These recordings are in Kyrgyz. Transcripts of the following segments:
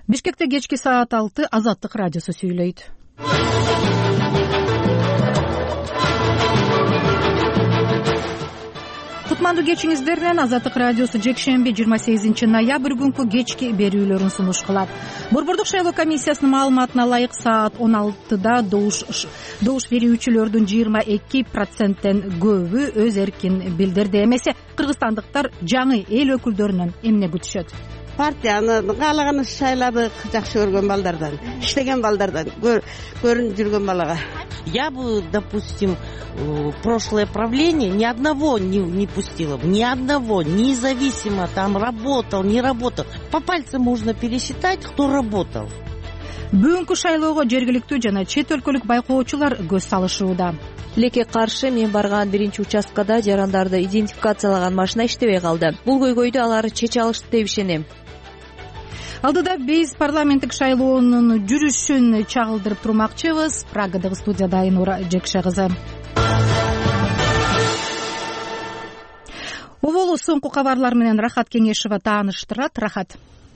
Бишкекте кечки саат 6 Азаттык радиосу сүйлөйт. Кутмандуу кечиңиздер менен Азаттык радиосу жекшемби 28 ноябрь күнкү кечки берүүлөрүн сунуш кылат. Борбордук шайлоо комиссиясынын маалыматына ылайык саат 16да добуш берүүчүлөрдүн 22%тен көбү өз эркин билдирди. Эмесе кыргызстандыктар жаңы эл өкүлдөрүнөн эмне күтүшөт? Партияны каалаган шайлады жакшы көргөн балдардан, иштеген балдардан, көрүнүп жүргөн балага. Я бы, допустим, прошлое правление ни одного не пустила бы, ни одного, независимо там работал, не работал. По пальцам можно пересчитать, кто работал. Бүгүнкү шайлоого жергиликтүү жана чет өлкөлүк байкоочулар көз салышууда. Леке каршы мен барган биринчи участкада жарандарды идентификациялаган машина иштебей калды. Бул көйгөйдү алар чече алышты деп ишенем. Алдыда биз парламенттик шайлоонун жүрүшүн чагылдырып турмакчыбыз. Прагадагы студияда Айнура Жекше кызы. Оболу соңку кабарлар менен Рахат Кеңешева тааныштырат. Рахат.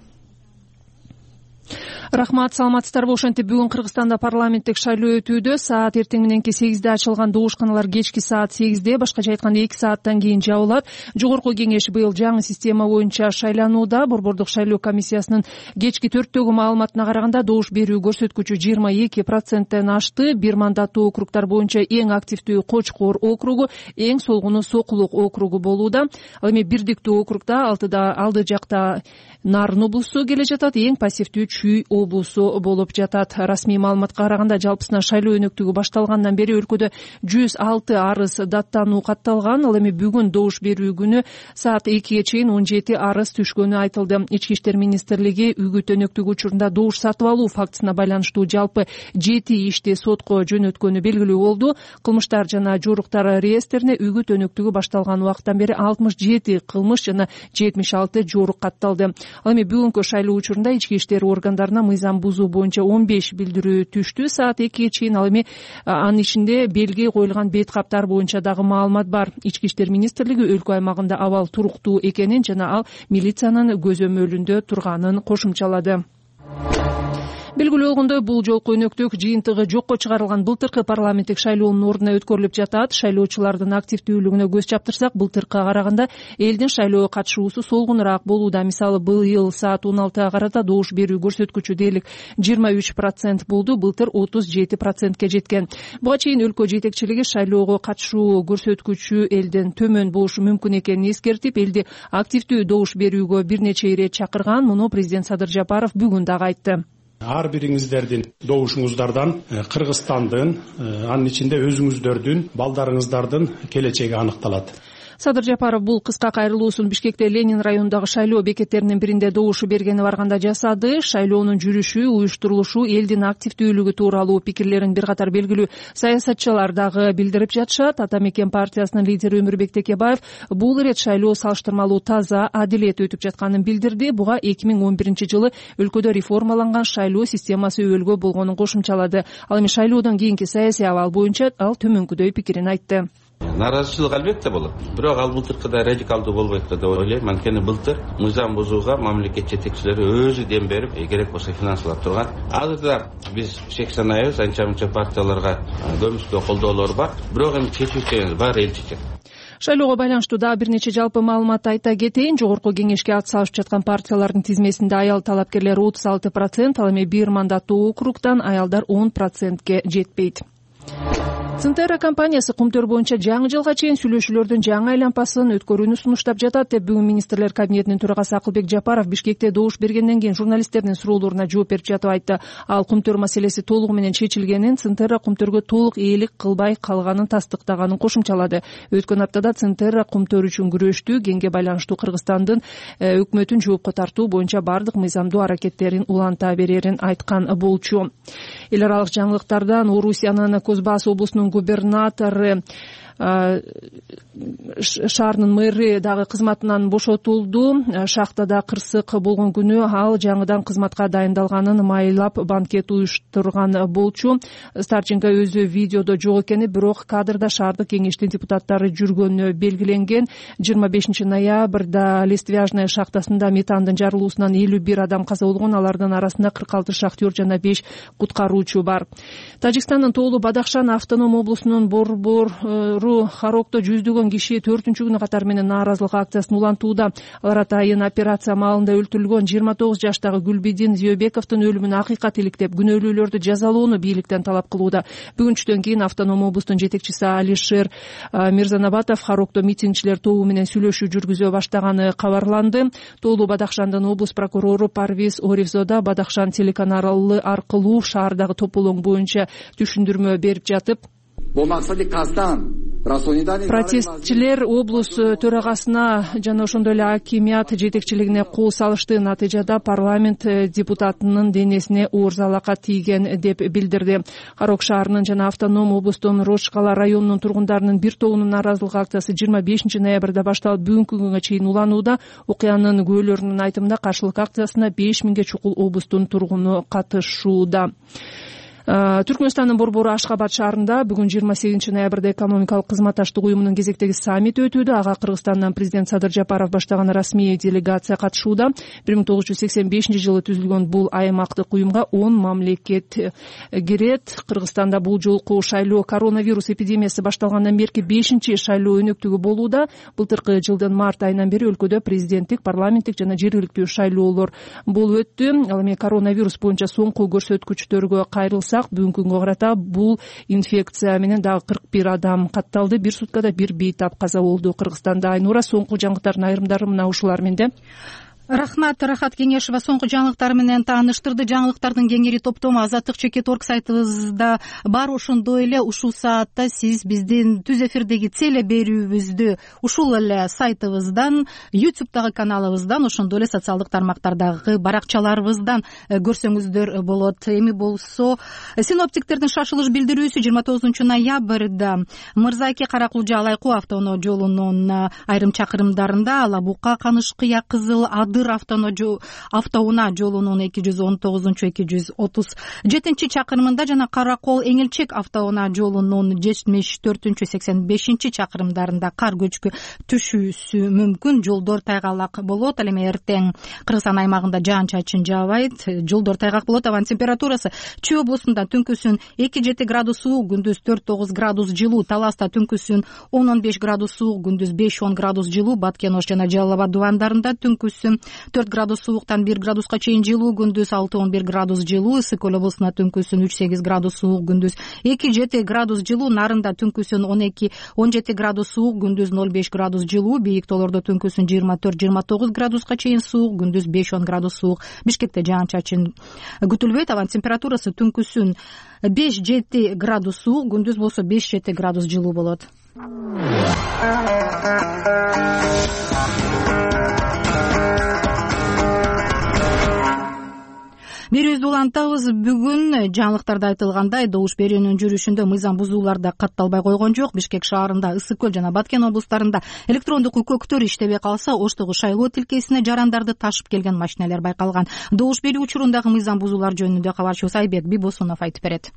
Рахмат, саламатсыздарбы. Ошентип бүгүн Кыргызстанда парламенттик шайлоо өтүүдө. Саат эртең мененки 8де ачылган добушканалар кечки саат 8де, башкача айтканда 2 сааттан кийин жабылат. Жогорку кеңеш быйыл жаңы система боюнча шайланууда. Борбордук шайлоо комиссиясынын кечки 4-төгү маалыматына караганда добуш берүү көрсөткүчү 22%тен ашты. Бир мандаттуу округдар боюнча эң активдүү Кочкор округу, эң солгуну Сокулук округу болууда. Ал эми бирдиктүү округда алды жакта Нарын облусу келе жатат, эң пассивдүү Чүй облусу болуп жатат. Расмий маалыматка караганда жалпысынан шайлоо өнөктүгү башталгандан бери өлкөдө 106 арыз даттануу катталган. Ал эми бүгүн добуш берүү күнү саат 2ге чейин 17 арыз түшкөнү айтылды. Ички иштер министрлиги үгүт өнөктүгү учурунда добуш сатып алуу фактысына байланыштуу жалпы 7 ишти сотко жөнөткөнү белгилүү болду. Кылмыштар жана жоруктар реестрине үгүт өнөктүгү башталган убакыттан бери 67 кылмыш жана 76 жорук катталды. Ал эми бүгүнкү шайлоо учурунда ички иштер органдарына мыйзам бузуу боюнча 15 билдирүү түштү. Саат 2ге чейин ал эми анын ичинде белги коюлган бет каптар боюнча дагы маалымат бар. Ички иштер министрлиги өлкө аймагында абал туруктуу экенин жана ал милициянын көзөмөлүндө турганын кошумчалады. Белгилүү болгондой, бул жолку өнөктүк жыйынтыгы жокко чыгарылган былтыркы парламенттик шайлоонун ордуна өткөрүлүп жатат. Шайлоочулардын активдүүлүгүнө көз чаптырсак, былтыркыга караганда элдин шайлоого катышуусу солгунураак болууда. Мисалы, быйыл саат 16га карата добуш берүү көрсөткүчү дээрлик 23% болду, былтыр 37%ке жеткен. Буга чейин өлкө жетекчилиги шайлоого катышуу көрсөткүчү элден төмөн болушу мүмкүн экенин эскертип, элди активдүү добуш берүүгө бир нече ирет чакырган. Муну президент Садыр Жапаров бүгүн дагы айтты. Ар бириңиздердин добушуңуздардан Кыргызстандын, анын ичинде өзүңүздөрдүн, балдарыңыздардын келечеги аныкталат. Садыр Жапаров бул кыска кайрылуусун Бишкекте Ленин районундагы шайлоо бекеттеринин биринде добушу бергени барганда жасады. Шайлоонун жүрүшү, уюштурулушу, элдин активдүүлүгү тууралуу пикирлерин бир катар белгилүү саясатчылар дагы билдирип жатышат. Ата мекен партиясынын лидери Өмүрбек Текебаев бул ирет шайлоо салыштырмалуу таза, адилет өтүп жатканын билдирди. Буга 2011-жылы өлкөдө реформаланган шайлоо системасы өбөлгө болгонун кошумчалады. Ал эми шайлоодон кийинки саясий абал боюнча ал төмөнкүдөй пикирин айтты. Наразычылык албетте болот. Бирок ал былтыркыдай радикалдуу болбойт деп ойлойм. Анткени былтыр мыйзам бузууга мамлекет жетекчилери өзү дем берип, керек болсо финансылап турган. Азырда биз шек санайбыз, анча-мынча партияларга көмүскө колдоолор бар. Бирок эми чечүүчү бар, эл чечет. Шайлоого байланыштуу дагы бир нече жалпы маалымат айта кетейин. Жогорку кеңешке ат салышып жаткан партиялардын тизмесинде аял талапкерлер 36%, ал эми бир мандаттуу округдан аялдар 10%ке жетпейт. Центерра компаниясы кумтөр боюнча жаңы жылга чейин сүйлөшүүлөрдүн жаңы айланпасын өткөрүүнү сунуштап жатат деп бүгүн министрлер кабинетинин төрагасы Акылбек Жапаров Бишкекте добуш бергенден кийин журналисттердин суроолоруна жооп берип жатып айтты. Ал кумтөр маселеси толугу менен чечилгенин, Центерра кумтөргө толук ээлик кылбай калганын тастыктаганын кошумчалады. Өткөн аптада Центерра кумтөр үчүн күрөштү, кеңге байланыштуу Кыргызстандын өкмөтүн жоопко тартуу боюнча бардык мыйзамдуу аракеттерин уланта берерин айткан болчу. Эл аралык жаңылыктардан Орусиянын Кузбасс облусунун губернатору шаарынын мэри дагы кызматынан бошотулду. Шахтада кырсык болгон күнү ал жаңыдан кызматка дайындалганын маайлап банкет уюштурган болчу. Старченко өзү видеодо жок экени, бирок кадрда шаардык кеңештин депутаттары жүргөнү белгиленген. 25 ноябрда Листвяжная шахтасында метандын жарылуусунан 51 адам каза болгон, алардын арасында 46 шахтер жана 5 куткаруучу бар. Тажикстандын Тоолу Бадахшан автоном облусунун борбору Харокто жүздөгөн киши 4-күнү катар менен нааразылык акциясын улантууда. Алар атайын операция маалында өлтүрүлгөн 29 жаштагы Гүлбидин Зиёбековдун өлүмүн акыйкат иликтеп, күнөөлүүлөрдү жазалоону бийликтен талап кылууда. Бүгүн түштөн кийин автоном облустун жетекчиси Алишер Мирзанабатов Харокто митингчилер тобу менен сүйлөшүү жүргүзө баштаганы кабарланды. Тоолу Бадахшандын облус прокурору Парвиз Оревзода Бадахшан телеканалы аркылуу шаардагы тополоң боюнча түшүндүрмө берип жатып, протестчилер облус төрагасына жана ошондой эле акимият жетекчилигине кол салышты. Натыйжада парламент депутатынын денесине оор залакат тийген деп билдирди. Харок шаарынын жана автоном облустун Рошкала районунун тургундарынын бир тобунун нааразылык акциясы 25 ноябрда башталып, бүгүнкү күнгө чейин уланууда. Окуянын күбөлөрүнүн айтымында каршылык акциясына 5000 чукул облустун тургуну катышууда. Түркмөнстандын борбору Ашхабад шаарында бүгүн 28 ноябрда экономикалык кызматташтык уюмунун кезектеги саммити өтүүдө. Ага Кыргызстандан президент Садыр Жапаров баштаган расмий делегация катышууда. 1985-жылы түзүлгөн бул аймактык уюмга 10 мамлекет кирет. Кыргызстанда бул жолку шайлоо коронавирус эпидемиясы башталгандан берки 5-чи шайлоо өнөктүгү болууда. Былтыркы жылдын март айынан бери өлкөдө президенттик, парламенттик жана жергиликтүү шайлоолор болуп өттү. Ал эми коронавирус боюнча соңку көрсөткүчтөргө кайрылса, бүгүнкү күнгө карата бул инфекция менен дагы 41 адам катталды. Бир суткада бир бейтап каза болду. Кыргызстанда Айнура, соңку жаңылыктардын айрымдары мына ушулар менде. Рахмат, Рахат Кеңешева соңку жаңылыктар менен тааныштырды. Жаңылыктардын кеңири топтому Азаттык.org сайтыбызда бар. Ошондой эле ушул саатта сиз биздин түз эфирдеги целе берүүбүздү ушул эле сайтыбыздан, YouTube'дагы каналыбыздан, ошондой эле социалдык тармактардагы баракчаларыбыздан көрсөңүздөр болот. Эми болсо синоптиктердин шашылыш билдирүүсү 29 ноябрда Мырзаке Каракулжа Алайкуу автоунаа жолунун айрым чакырымдарында, Алабука Канышкыя Кызыл автоунаа жолунун 219-237 чакырымында жана Каракол Эңилчек автоунаа жолунун 74-85 чакырымдарында кар көчкү түшүүсү мүмкүн. Жолдор тайгалак болот. Ал эми эртең Кыргызстан аймагында жаан-чачын жаабайт. Жолдор тайгак болот. Абанын температурасы Чүй облусунда түнкүсүн 2-7 градус суук, күндүз 4-9 градус жылуу. Таласта түнкүсүн 10-15 градус суук, күндүз 5-10 градус жылуу. Баткен-Ош жана Жалал Абад дубандарында түнкүсүн 4 градус сууктан 1 градуска чейин жылуу, күндүз 6-11 градус жылуу. Ысык көл облусунда түнкүсүн 3-8 градус суук, күндүз 2-7 градус жылуу. Нарында түнкүсүн 12-17 градус суук, күндүз 0-5 градус жылуу. Бийик тоолордо түнкүсүн 24-29 градуска чейин суук, күндүз 5-10 градус суук. Бишкекте жаан-чачын күтүлбөйт. Абанын температурасы түнкүсүн 5-7 градус суук, күндүз болсо 5-7 градус жылуу болот. Берүүбүздү улантабыз. Бүгүн жаңылыктарда айтылгандай добуш берүүнүн жүрүшүндө мыйзам бузуулар да катталбай койгон жок. Бишкек шаарында, Ысык көл жана Баткен облустарында электрондук үкөктөр иштебей калса, Оштогу шайлоо тилкесине жарандарды ташып келген машиналар байкалган. Добуш берүү учурундагы мыйзам бузуулар жөнүндө кабарчыбыз Айбек Бибосунов айтып берет.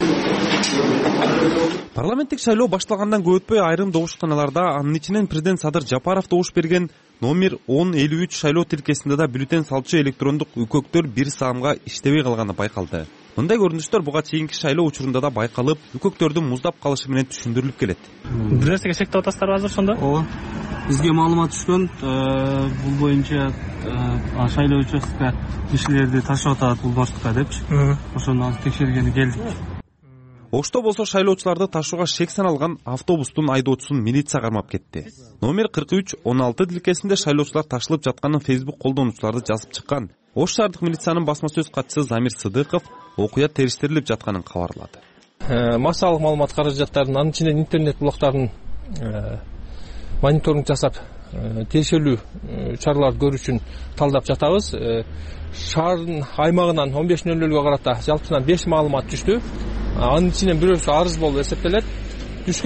Парламенттик шайлоо башталгандан көп өтпөй айрым добушканаларда, анын ичинен президент Садыр Жапаров добуш берген номер 1053 шайлоо тилкесинде да бюллетень салчу электрондук үкөктөр бир саамга иштебей калганы байкалды. Мындай көрүнүштөр буга чейинки шайлоо учурунда да байкалып, үкөктөрдүн муздап калышы менен түшүндүрүлүп келет. Бир нерсеге шектеп атасыздарбы азыр ошондо? Ооба. Бизге маалымат түшкөн, бул боюнча шайлоо участкага кишилерди ташып атат бул маршрутка депчи. Ошону текшергени келдик. Ошто болсо шайлоочуларды ташууга шек саналган автобустун айдоочусун милиция кармап кетти. Номер 4316 тилкесинде шайлоочулар ташылып жатканын Facebook колдонуучуларды жазып чыккан. Ош шаардык милициянын басма сөз катчысы Замир Сыдыков окуя териштирилип жатканын кабарлады. Массалык маалымат каражаттарын, анын ичинен интернет блоктарын мониторинг жасап, тиешелүү чараларды көрүү үчүн талдап жатабыз. Шаардын аймагынан 15:00-га карата жалпысынан 5 маалымат түштү. Анын ичинен бирөөсү арыз болуп эсептелет. Түшкөн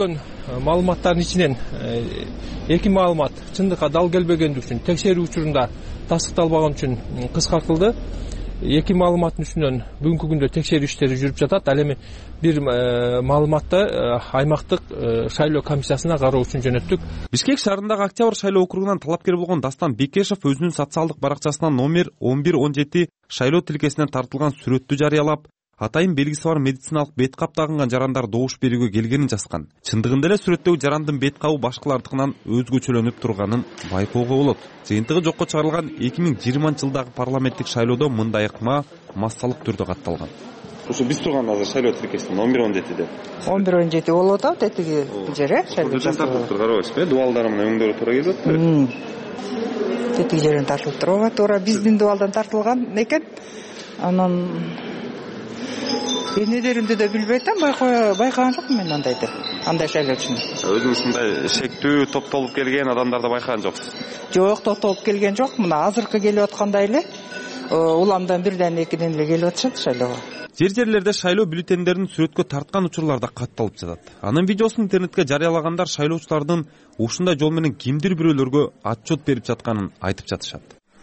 маалыматтардын ичинен 2 маалымат чындыкка дал келбегендиги үчүн текшерүү учурунда тастыкталбаган үчүн кыскартылды. 2 маалыматтын үстүнөн бүгүнкү күндө текшерүү иштери жүрүп жатат. Ал эми бир маалыматты аймактык шайлоо комиссиясына кароо үчүн жөнөттүк. Бишкек шаарындагы Октябрь шайлоо округунан талапкер болгон Дастан Бекешев өзүнүн социалдык баракчасынан номер 1117 шайлоо тилкесинен тартылган сүрөттү жарыялап, атайын белгиси бар медициналык бет кап тагынган жарандар добуш берүүгө келгенин жазган. Чындыгында эле сүрөттөгү жарандын бет кабы башкалардыкынан өзгөчөлөнүп турганын байкоого болот. Жыйынтыгы жокко чыгарылган 2020-жылдагы парламенттик шайлоодо мындай ыкма массалык түрдө катталган. Ошо биз турган азыр шайлоо тилкесинен 1117де 1117 болуп атат, этиги жери шайлоо тартылып тур, карабайсызбы? Дубалдар менен өңдөрү туура келип атпайбы? Этиги жерден тартылып турабы? Туура биздин дубалдан тартылган экен. Анан энелеримди да билбей атам, байкаган жокмун мен андайды. Андай шайлоочуну. Өзүңүз мындай шектүү топтолуп келген адамдарды байкаган жоксуз? Жок, топтолуп келген жок. Мына азыркы келип аткандай эле уламдан бирден экиден эле келип атышат шайлоого. Жер-жерлерде шайлоо бюллетендерин сүрөткө тарткан учурлар да катталып жатат. Анын видеосун интернетке жарыялагандар шайлоочулардын ушундай жол менен кимдир бирөөлөргө отчет берип жатканын айтып жатышат.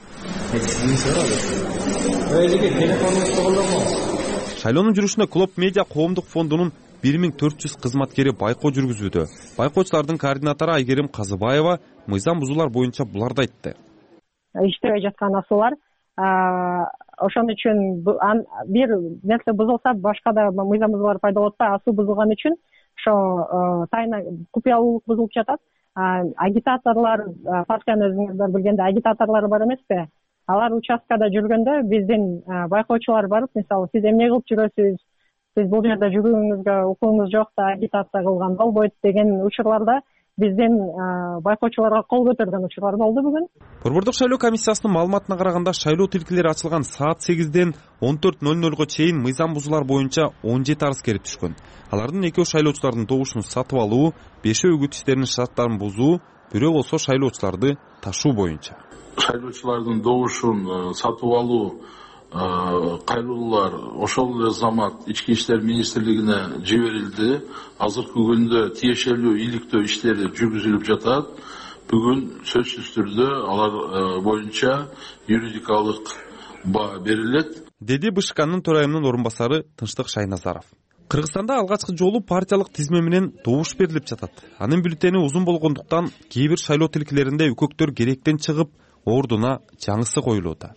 Шайлоонун жүрүшүнө Клоп Медиа коомдук фондунун 1400 кызматкери байкоо жүргүзүүдө. Байкоочулардын координатору Айгерим Казыбаева мыйзам бузуулар боюнча буларды айтты. Иштебей жаткан асуулар, ошон үчүн бир нерсе бузулса башка да мыйзам бузуулар пайда болот да, асуу бузулган үчүн ошо тайна купуялуулук бузулуп жатат. Агитаторлор, партиянын өзүңүздөр билгендей агитаторлор бар эмеспи? Алар участкада жүргөндө биздин байкоочулар барып, мисалы, сиз эмне кылып жүрөсүз, сиз бул жерде жүрүүңүзгө укугуңуз жок да, агитация кылган болбойт деген учурларда биздин байкоочуларга кол көтөргөн учурлар болду бүгүн. Борбордук шайлоо комиссиясынын маалыматына караганда шайлоо тилкелери ачылган саат 8ден 14:00 чейин мыйзам бузуулар боюнча 17 арыз келип түшкөн. Алардын 2 шайлоочулардын добушун сатып алуу, 5 үгүт иштеринин шарттарын бузуу, бирөө болсо шайлоочуларды ташуу боюнча. Шайлоочулардын добушун сатып алуу кайрылуулар ошол эле замат ички иштер министрлигине жиберилди. Азыркы күндө тиешелүү иликтөө иштери жүргүзүлүп жатат. Бүгүн сөзсүз түрдө алар боюнча юридикалык баа берилет, деди БШКнын төрайымынын орун басары Тынчтык Шайназаров. Кыргызстанда алгачкы жолу партиялык тизме менен добуш берилип жатат. Анын бюллетени узун болгондуктан кээ бир шайлоо тилкелеринде үкөктөр керектен чыгып, ордуна жаңысы коюлууда.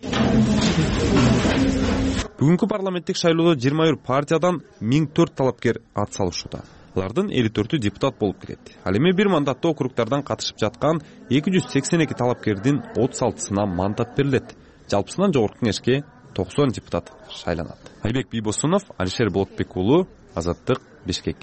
Бүгүнкү парламенттик шайлоодо 21 партиядан 1004 талапкер ат салышууда. Алардын 54-ü депутат болуп келет. Ал эми бир мандаттуу округдардан катышып жаткан 282 талапкердин 36-сына мандат берилет. Жалпысынан жогорку кеңешке 90 депутат шайланат. Айбек Бийбосунов, Алишер Болотбек уулу, Азаттык, Бишкек.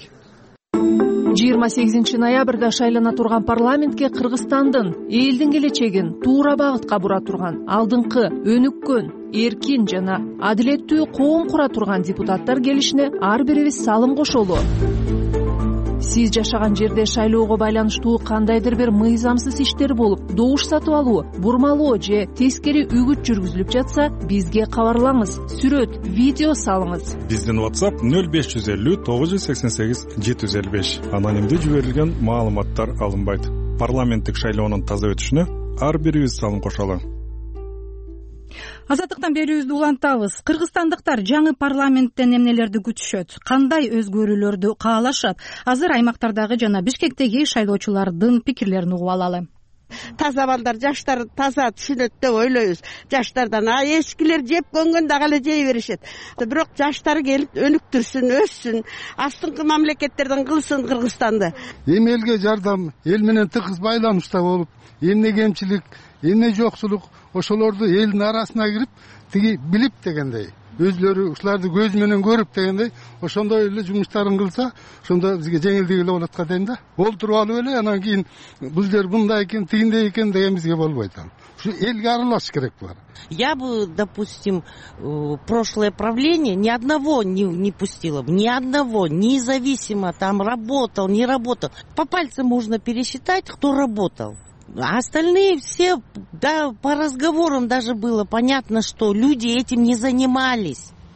28 ноябрда шайлана турган парламентке Кыргызстандын элдин келечегин туура багытка бура турган, алдыңкы, өнүккөн, эркин жана адилеттүү коом кура турган депутаттар келишине ар бирибиз салым кошолу. Сиз жашаган жерде шайлоого байланыштуу кандайдыр бир мыйзамсыз иштер болуп, добуш сатып алуу, бурмалоо же тескери үгүт жүргүзүлүп жатса, бизге кабарлаңыз, сүрөт, видео салыңыз. Биздин WhatsApp 0550 988 755. Анонимдүү жиберилген маалыматтар алынбайт. Парламенттик шайлоонун таза өтүшүнө ар бирибиз салым кошолу. Азаттыктан берүүбүздү улантабыз. Кыргызстандыктар жаңы парламенттен эмнелерди күтүшөт? Кандай өзгөрүүлөрдү каалашат? Азыр аймактардагы жана Бишкектеги шайлоочулардын пикирлерин угуп алалы. Таза балдар, жаштар таза түшүнөт деп ойлойбуз. Жаштардан эскилер жеп көнгөн дагы эле жей беришет. Бирок жаштар келип өнүктүрсүн, өссүн, астыңкы мамлекеттерден кылсын Кыргызстанды. Эми элге жардам, эл менен тыгыз байланышта болуп, эмне кемчилик, эмне жоксулук, ошолорду элдин арасына кирип, тиги билип дегендей, өзлөрү ушуларды көз менен көрүп дегендей, ошондой эле жумуштарын кылса, ошондо бизге жеңилдик эле болот дейм да. Олтуруп алып эле анан кийин бул жер мындай экен, тигиндей экен деген бизге болбойт. Ушу элге аралашыш керек булар. Я бы, допустим, прошлое правление ни одного не пустила, ни одного, независимо там работал, не работал. По пальцам можно пересчитать, кто работал. А остальные все, да, по разговорам даже было понятно, что люди этим не занимались.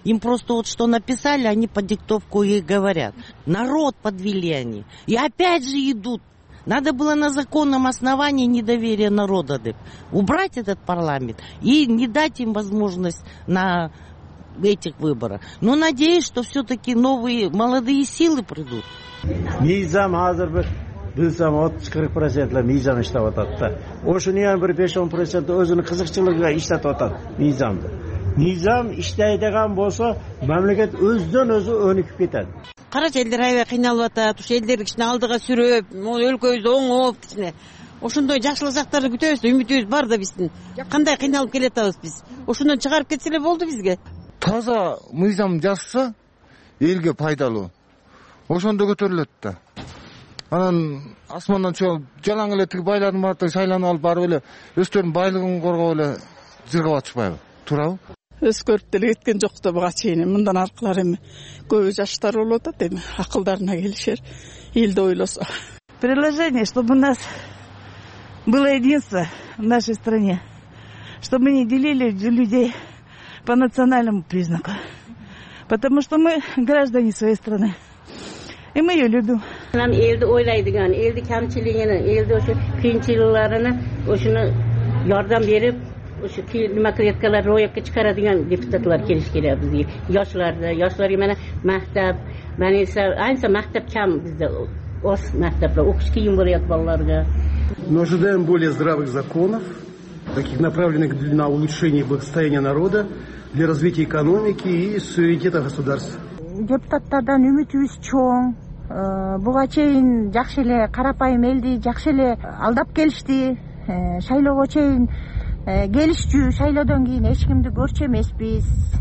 Им просто вот что написали, они по диктовку и говорят. Народ подвели они. И опять же идут. Надо было на законном основании недоверия народа убрать этот парламент и не дать им возможность на этих выборах. Но надеюсь, что все-таки новые молодые силы придут. Мыйзам азыр бир билсам 30-40% мыйзам иштеп атат да. Ошону яны бир 5-10% өзүнүн кызыкчылыгына иштетип атат мыйзамды. Мыйзам иштейдиган болсо мамлекет өздөн өзү өнүкүп кетет. Карачы элдер аябай кыйналып атат. Ушу элдерди кичине алдыга сүрөп, өлкөбүздү оңоп кичине. Ошондой жакшылыктарды күтөбүз да, үмүтүбүз бар да биздин. Кандай кыйналып келатабыз биз. Ошондон чыгарып кетсе эле болду бизге. Таза мыйзам жазса элге пайдалуу. Ошондо көтөрүлөт да. Анан асмандан жалаң эле тиги байлардын баары шайланып алып барып эле өздөрүнүн байлыгын коргоп эле жыргап атышпайбы? Туурабы? Өзгөрүп деле кеткен жок да буга чейин. Мындан аркылар эми көбү жаштар болуп атат эми акылдарына келишер, элди ойлосо. Предложение, чтобы у нас было единство в нашей стране, чтобы мы не делили людей по национальному признаку, потому что мы граждане своей страны. И мы ее любим. Нам элди ойлайдыган, элди камчилигини, элди ошо кыйынчылыктарына ошону жардам берип, ошо демократкалар роёкко чыгарадыган депутатлар келиш керек бизге. Yoshlarga mana maktab, mana esa ayniqsa maktab kam bizda. Oz maktablar o'qish qiyin bo'lyapti bolalarga. Мы ожидаем более здравых законов, таких направленных на улучшение благосостояния народа, для развития экономики и суверенитета государства. Депутаттардан үмүтүбүз чоң. Буга чейин жакшы эле карапайым элди жакшы эле алдап келишти. Шайлоого чейин келишчү, шайлоодон кийин эч кимди көрчү эмеспиз.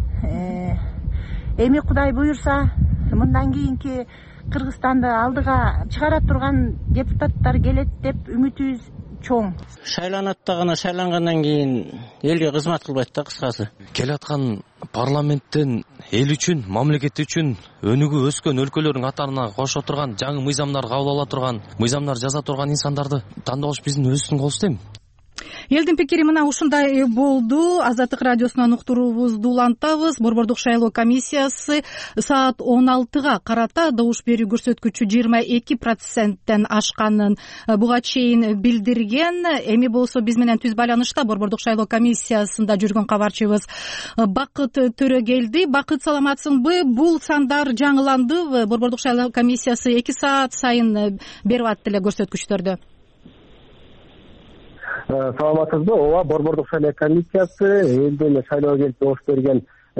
Эми Кудай буюрса, мындан кийинки Кыргызстанды алдыга чыгара турган депутаттар келет деп үмүтүбүз чоң. Шайланат да гана шайлангандан кийин элге кызмат кылбайт да кыскасы. Келаткан парламенттен эл үчүн, мамлекет үчүн өнүгүп өскөн өлкөлөрдүн катарына кошо турган, жаңы мыйзамдар кабыл ала турган, мыйзамдар жаза турган инсандарды тандоош биздин өзүбүздүн колубузда эми. Элдин пикири мына ушундай болду. Азаттык радиосунан уктуруубузду улантабыз. Борбордук шайлоо комиссиясы саат 16га карата добуш берүү көрсөткүчү 22%тен ашканын буга чейин билдирген. Эми болсо биз менен түз байланышта Борбордук шайлоо комиссиясында жүргөн кабарчыбыз Бакыт Төрөгелди. Бакыт, саламатсыңбы? Бул сандар жаңыландыбы? Борбордук шайлоо комиссиясы 2 саат сайын берип атты эле көрсөткүчтөрдү. Саламатсызбы? Ооба, Борбордук шайлоо комиссиясы элден шайлоого келип добуш берген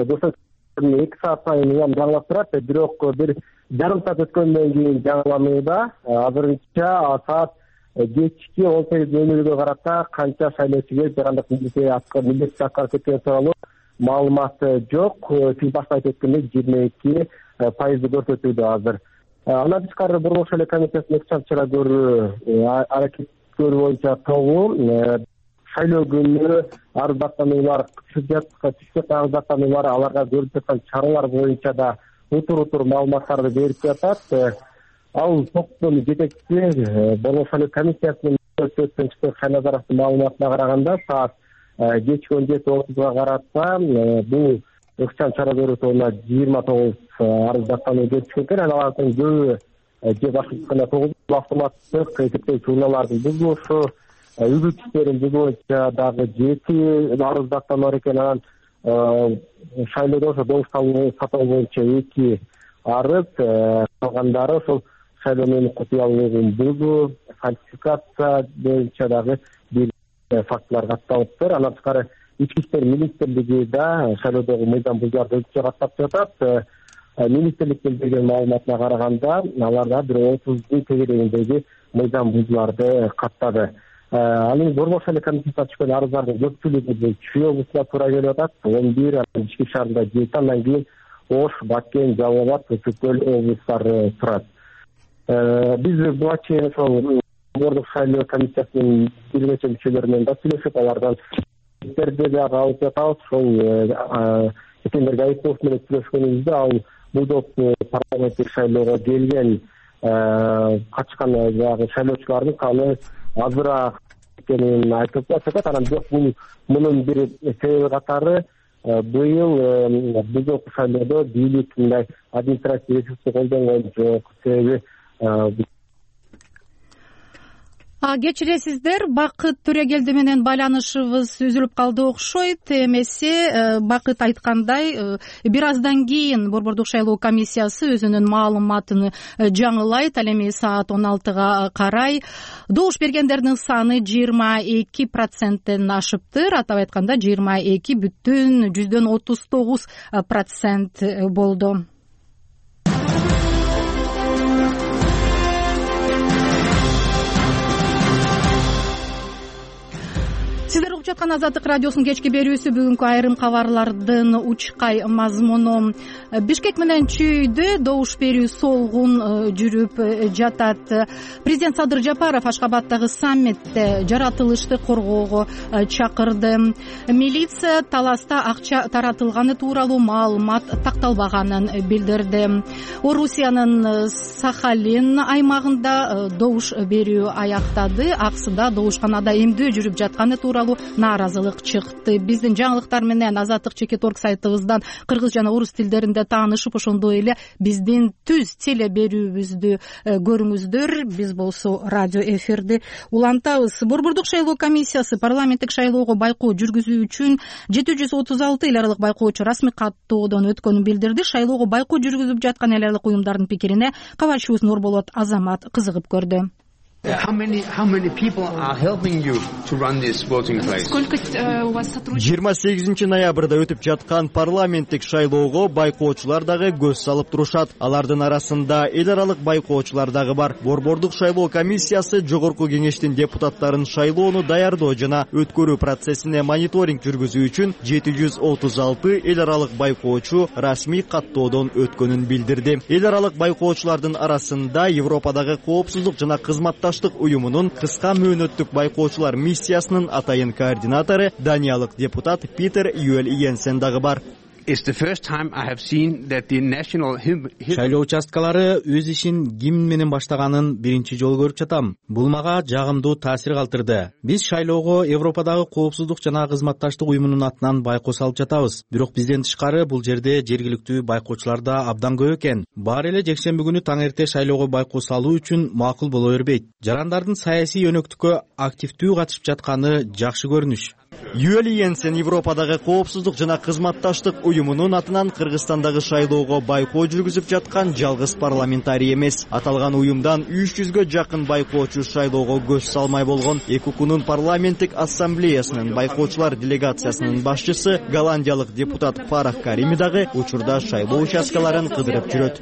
2 саат сайын жаңылап турат. Бирок бир жарым саат өткөндөн кийин жаңыланууда. Азырынча саат кечки 18:00 карата канча шайлоочу келип жарандык милдетти аткарып кеткени тууралуу маалымат жок. Сиз башта айтып өткөндөй 22% көрсөтүүдө азыр. Андан тышкары Борбордук шайлоо комиссиясынын чара көрүү аракет боюнча тогу шайлоо күнү арыздаттануулар түшкөн арыздаттануулар аларга көрүлүп жаткан чаралар боюнча да утур маалыматтарды берип жатат. Ал топтун жетекчиси Борбордук шайлоо комиссиясынын Шайназаровдун маалыматына караганда саат кечки 17:30 карата бул ыкчам чара көрүү тобуна 29 арыздаттануу келип түшкөн экен. Алардын көбү же башкача 9 автоматтык эсептөөчү унаалардын бузулушу, үгүтчүлөрдүн бузулушу дагы 7 арыздаттануу бар экен. Анан шайлоодо ошо добуш сатуу боюнча 2 арыз, калгандары ошол шайлоонун кутуялуулугун бузуу, фальсификация боюнча дагы бир фактылар катталыптыр. Андан тышкары Ички иштер министрлиги да шайлоодогу мыйзам бузууларды каттап жатат. Министрликтин берген маалыматына караганда, аларда бир 30 тегерегиндеги мыйзам бузууларды каттады. Ал эми Борбордук шайлоо комиссиясына түшкөн арыздардын көпчүлүгү Чүй облусуна туура келип атат. 11, Ички шаарында 7, андан кийин Ош, Баккен, Жалал Абад, Өчү көл облустары турат. Биз буга чейин ошол Борбордук шайлоо комиссиясынын бир нече мүчөлөрү менен да сүйлөшүп, алардан да алып жатабыз. Ошол экендерге айыптоос менен сүйлөшкөнүбүздө ал бул топ парламенттик шайлоого келген качкан шайлоочулардын саны азыраак экенин айтып жатат. Анан бирок мунун бир себеби катары быйыл бузулук шайлоодо бийлик мындай административдик ресурсту колдонгон жок. Себеби кечиресиздер, Бакыт Төрөгелди менен байланышыбыз үзүлүп калды окшойт. Эмесе Бакыт айткандай, бир аздан кийин Борбордук шайлоо комиссиясы өзүнүн маалыматын жаңылайт. Ал эми саат 16га карай добуш бергендердин саны 22%-тен ашыптыр. Атап айтканда 22,39% болду. Сиздер угуп жаткан Азаттык радиосунун кечки берүүсү. Бүгүнкү айрым кабарлардын учкай мазмуну: Бишкек менен Чүйдө добуш берүү солгун жүрүп жатат. Президент Садыр Жапаров Ашкабадтагы саммитте жаратылышты коргоого чакырды. Милиция таласта акча таратылганы тууралуу маалымат такталбаганын билдирди. Орусиянын Сахалин аймагында добуш берүү аяктады. Аксыда добушканада эмдөө жүрүп жатканы тууралуу нааразылык чыкты. Биздин жаңылыктар менен Азаттык Чекит.org сайтыбыздан кыргыз жана орус тилдеринде таанышып, ошондой эле биздин түз теле берүүбүздү көрүңүздөр. Биз болсо радио эфирди улантабыз. Борбордук шайлоо комиссиясы парламенттик шайлоого байкоо жүргүзүү үчүн 736 эл аралык байкоочу расмий каттоодон өткөнүн билдирди. Шайлоого байкоо жүргүзүп жаткан эл аралык уюмдардын пикирине кабарчыбыз Нурболот Азамат кызыгып көрдү. How many people are helping you to run this voting place? 28 ноябрда өтүп жаткан парламенттик шайлоого байкоочулар дагы көз салып турушат. Алардын арасында эл аралык байкоочулар дагы бар. Борбордук шайлоо комиссиясы жогорку кеңештин депутаттарын шайлоону даярдоо жана өткөрүү процессине мониторинг жүргүзүү үчүн 736 эл аралык байкоочу расмий каттоодон өткөнүн билдирди. Эл аралык байкоочулардын арасында Европадагы коопсуздук жана кызматташ уюмунун кыска мөөнөттүк байкоочулар миссиясынын атайын координатору Даниялык депутат Питер Юэль Йенсен дагы бар. Шайлоо участкалары өз ишин гимн менен баштаганын биринчи жолу көрүп жатам. Бул мага жагымдуу таасир калтырды. Биз шайлоого Европадагы коопсуздук жана кызматташтык уюмунун атынан байкоо салып жатабыз. Бирок бизден тышкары бул жерде жергиликтүү байкоочулар да абдан көп экен. Баары эле жекшемби күнү таң эрте шайлоого байкоо салуу үчүн макул боло бербейт. Жарандардын саясий өнөктүккө активдүү катышып жатканы жакшы көрүнүш. Юэль Йенсен Европадагы коопсуздук жана кызматташтык уюмунун атынан Кыргызстандагы шайлоого байкоо жүргүзүп жаткан жалгыз парламентарий эмес. Аталган уюмдан 300гө жакын байкоочу шайлоого көз салмай болгон. ЭКУКунун парламенттик ассамблеясынын байкоочулар делегациясынын башчысы голландиялык депутат Фарах Карими дагы учурда шайлоо участкаларын кыдырып жүрөт.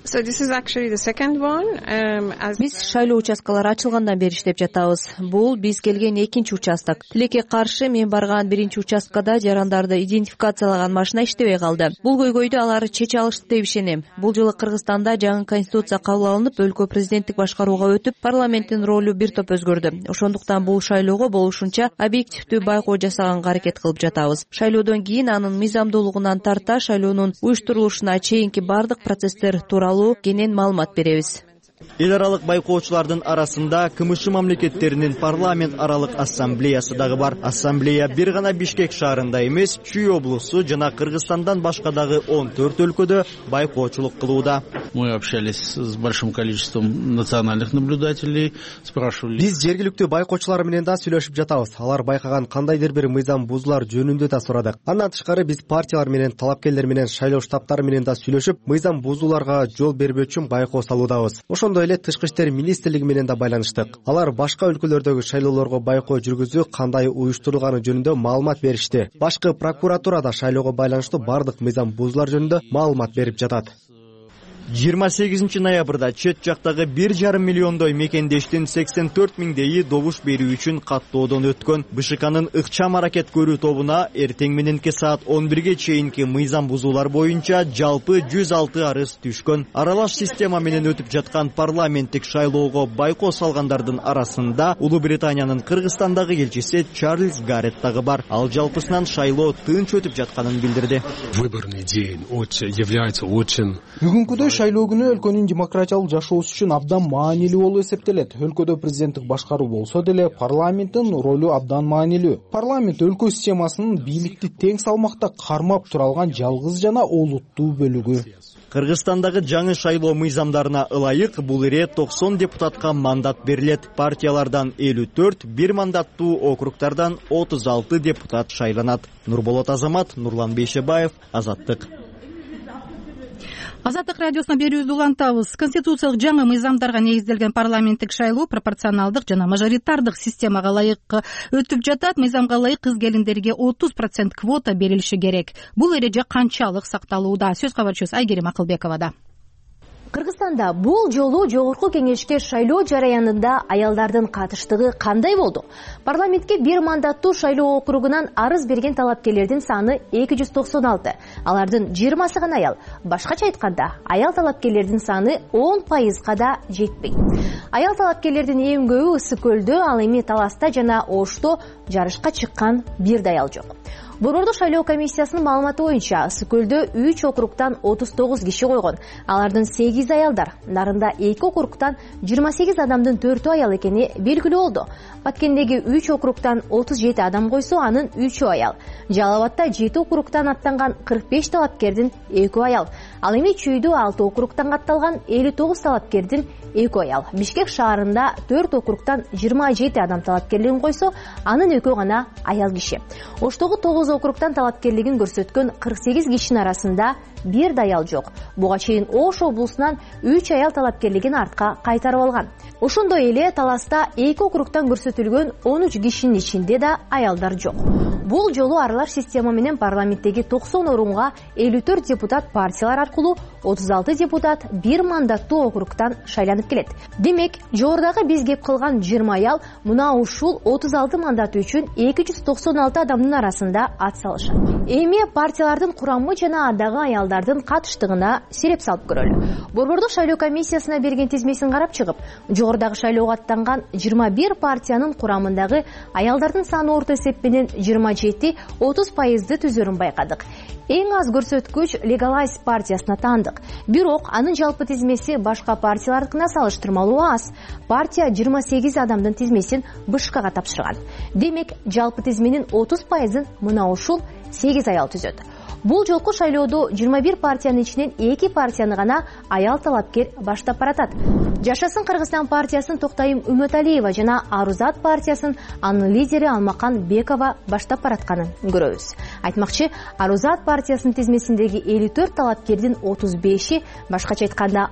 Биз шайлоо участкалары ачылгандан бери иштеп жатабыз. Бул биз келген экинчи участок. Тилекке каршы мен барган биринчи участкада жарандарды идентификациялаган машина иштебей калды. Бул көйгөйдү алар чече алышты деп ишенем. Бул жылы Кыргызстанда жаңы конституция кабыл алынып, өлкө президенттик башкарууга өтүп, парламенттин ролу бир топ өзгөрдү. Ошондуктан бул шайлоого болушунча объективдүү байкоо жасаганга аракет кылып жатабыз. Шайлоодон кийин анын мыйзамдуулугунан тарта шайлоонун уюштурулушуна чейинки бардык процесстер тууралуу кенен маалымат беребиз. Эл аралык байкоочулардын арасында КМШ мамлекеттеринин парламент аралык ассамблеясы дагы бар. Ассамблея бир гана Бишкек шаарында эмес, Чүй облусу жана Кыргызстандан башка дагы 14 өлкөдө байкоочулук кылууда. Мы общались с большим количеством национальных наблюдателей, спрашивали. Биз жергиликтүү байкоочулар менен да сүйлөшүп жатабыз. Алар байкаган кандайдыр бир мыйзам бузуулар жөнүндө да сурадык. Андан тышкары биз партиялар менен, талапкерлер менен, шайлоо штабтары менен да сүйлөшүп, мыйзам бузууларга жол бербөө үчүн байкоо салуудабыз. Ошондой эле Тышкы иштер министрлиги менен да байланыштык. Алар башка өлкөлөрдөгү шайлоолорго байкоо жүргүзүү кандай уюштурулганы жөнүндө маалымат беришти. Башкы прокуратура да шайлоого байланыштуу бардык мыйзам бузуулар жөнүндө маалымат берип жатат. 28 ноябрда чет жактагы 1,5 миллиондой мекендештин 84 миңдейи добуш берүү үчүн каттоодон өткөн. БШКнын ыкчам аракет көрүү тобуна эртең мененки саат 11ге чейинки мыйзам бузуулар боюнча жалпы 106 арыз түшкөн. Аралаш система менен өтүп жаткан парламенттик шайлоого байкоо салгандардын арасында Улуу Британиянын Кыргызстандагы элчиси Чарльз Гаррет дагы бар. Ал жалпысынан шайлоо тынч өтүп жатканын билдирди. Выборный день является очень... Бүгүнкүдөй шайлоо күнү өлкөнүн демократиялык жашоосу үчүн абдан маанилүү болуп эсептелет. Өлкөдө президенттик башкаруу болсо деле парламенттин ролу абдан маанилүү. Парламент өлкө системасынын бийликти тең салмакта кармап тура алган жалгыз жана олуттуу бөлүгү. Кыргызстандагы жаңы шайлоо мыйзамдарына ылайык бул ирет 90 депутатка мандат берилет. Партиялардан 54, бир мандаттуу округтардан 36 депутат шайланат. Нурболот Азамат, Нурлан Бейшебаев, Азаттык. Азаттык радиосуна берүүбүздү улантабыз. Конституциялык жаңы мыйзамдарга негизделген парламенттик шайлоо пропорционалдык жана мажоритардык системага ылайык өтүп жатат. Мыйзамга ылайык кыз келиндерге 30% квота берилиши керек. Бул эреже канчалык сакталууда? Сөз кабарчыбыз Айгерим Акылбековада. Кыргызстанда бул жолу жогорку кеңешке шайлоо жараянында аялдардын катыштыгы кандай болду? Парламентке бир мандаттуу шайлоо округунан арыз берген талапкерлердин саны 296. Алардын 20сы гана аял. Башкача айтканда, аял талапкерлердин саны 10%га да жетпейт. Аял талапкерлердин эң көбү Ысык көлдө, ал эми Таласта жана Ошто жарышка чыккан бир да аял жок. Борбордук шайлоо комиссиясынын маалыматы боюнча Ысык көлдө 3 округтан 39 киши койгон. Алардын 8 аялдар. Нарында 2 округтан 28 адамдын 4 аял экени белгилүү болду. Баткендеги 3 округтан 37 адам койсо, анын 3 аял. Жалал Абадта 7 округтан аттанган 45 талапкердин 2 аял. Ал эми Чүйдө 6 округтан катталган 59 талапкердин 2 аял. Бишкек шаарында 4 округтан 27 адам талапкерлигин койсо, анын 2 гана аял киши. Оштогу 9 округтан талапкерлигин көрсөткөн 48 кишинин арасында бир да аял жок. Буга чейин Ош облусунан 3 аял талапкерлигин артка кайтарып алган. Ошондой эле Таласта 2 округтан көрсөтүлгөн 13 кишинин ичинде да аялдар жок. Бул жолу аралаш система менен парламенттеги 90 орунга 54 депутат партиялар аркылуу, 36 депутат бир мандаттуу округтан шайланып келет. Демек, жогорудагы биз кеп кылган 20 аял мына ушул 36 мандат үчүн 296 адамдын арасында ат салышат. Эми партиялардын курамы жана андагы аялдардын катыштыгына сереп салып көрөлү. Борбордук шайлоо комиссиясына берген тизмесин карап чыгып, жогорудагы шайлоого аттанган 21 партиянын курамындагы аялдардын саны орто эсеп менен 27-30%ды түзөрүн байкадык. Эң аз көрсөткүч Legalize партиясына таандык. Бирок анын жалпы тизмеси башка партиялардыкына салыштырмалуу аз. Партия 28 адамдын тизмесин БШКга тапшырган. Демек, жалпы тизменин 30%ын мына ушул 8 аял түзөт. Бул жолку шайлоодо 21 партиянын ичинен 2 партияны гана аял талапкер баштап баратат. Жашасын Кыргызстан партиясын Токтайым Үмөталиева жана Арузат партиясын анын лидери Алмакан Бекова баштап баратканын көрөбүз. Айтмакчы, Арузат партиясынын тизмесиндеги 54 талапкердин 35-и, башкача айтканда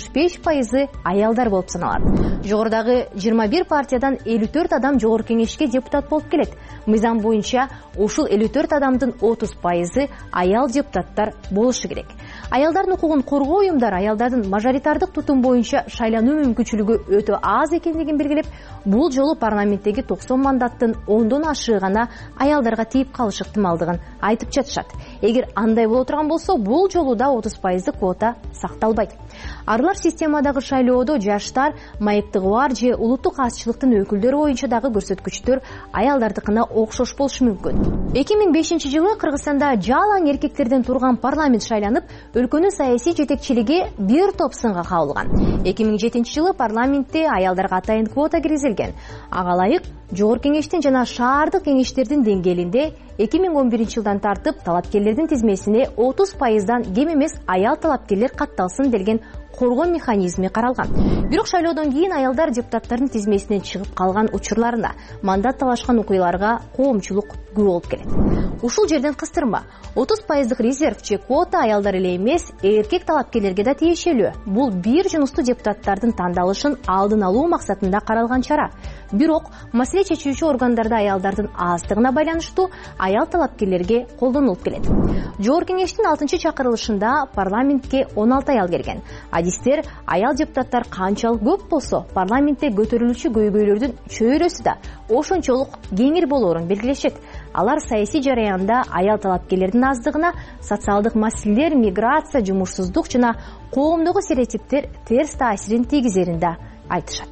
65%ы аялдар болуп саналат. Жогорудагы 21 партиядан 54 адам жогорку кеңешке депутат болуп келет. Мыйзам боюнча ушул 54 адамдын 30%ы аял депутаттар болушу керек. Аялдардын укугун коргоо уюмдары аялдардын мажоритардык тутум боюнча шайлануу мүмкүнчүлүгү өтө аз экендигин белгилеп, бул жолу парламенттеги 90 мандаттын 10дон ашыгы гана аялдарга тийип калышы ыктымалдыгын айтып жатышат. Эгер андай боло турган болсо, бул жолу да 30% квота сакталбайт. Аралаш системадагы шайлоодо жаштар, майыптыгы бар же улуттук азчылыктын өкүлдөрү боюнча дагы көрсөткүчтөр аялдардыкына окшош болушу мүмкүн. 2005-жылы Кыргызстанда жалаң эркектерден турган парламент шайланып, өлкөнүн саясий жетекчилиги бир топ сынга кабылган. 2007-жылы парламентте аялдарга атайын квота киргизилген. Ага ылайык жогорку кеңештин жана шаардык кеңештердин деңгээлинде 2011-жылдан тартып талапкерлердин тизмесине 30%дан кем эмес аял талапкерлер катталсын делген коргоо механизми каралган. Бирок шайлоодон кийин аялдар депутаттардын тизмесинен чыгып калган учурларына, мандат талашкан окуяларга коомчулук күбө болуп келет. Ушул жерден кыстырма. 30% резерв же квота аялдар эле эмес, эркек талапкерлерге да тиешелүү. Бул бир жунустуу депутаттардын тандалышын алдын алуу максатында каралган чара. Бирок маселе чечүүчү органдарда аялдардын аздыгына байланыштуу аял талапкерлерге колдонулуп келет. Жогорку кеңештин 6-чакырылышында парламентке 16 аял келген. Адистер аял депутаттар канчалык көп болсо, парламентте көтөрүлүүчү көйгөйлөрдүн чөйрөсү да ошончолук кеңир болоорун белгилешет. Алар саясий жараянда аял талапкерлердин аздыгына, социалдык маселелер, миграция, жумушсуздук жана коомдогу стереотиптер терс таасирин тийгизерин да айтышат.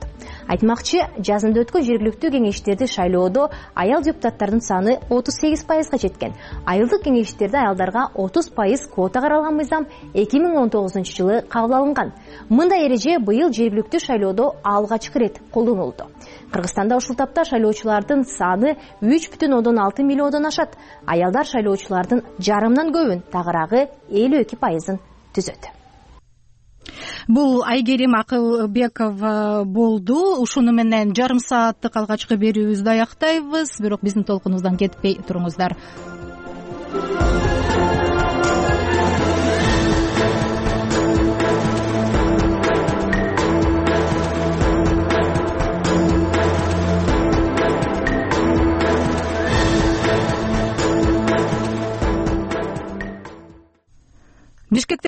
Айтмакчы, жазында өткөн жергиликтүү кеңештерди шайлоодо аял депутаттардын саны 38%га жеткен. Айылдык кеңештерде аялдарга 30% квота каралган мыйзам 2019 жылы кабыл алынган. Мындай эреже быйыл жергиликтүү шайлоодо алгач рет колдонулду. Кыргызстанда ушул тапта шайлоочулардын саны 3,6 миллиондон ашат. Аялдар шайлоочулардын жарымдан көбүн, тагыраагы 52% түзөт. Бул Айгерим Акылбекова болду. Ушуну менен жарым сааттык алгачкы берүүбүздү аяктайбыз. Бирок биздин толкунубуздан кетпей туруңуздар.